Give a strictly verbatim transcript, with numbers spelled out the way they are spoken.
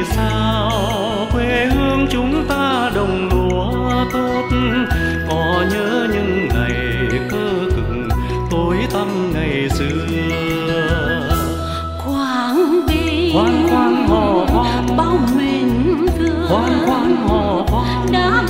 sao quê hương chúng ta đồng lúa tốt, có nhớ những ngày cơ cực tối tăm ngày xưa. Quảng Bình khoan khoan hò khoan bao mến thương, khoan khoan hò khoan đã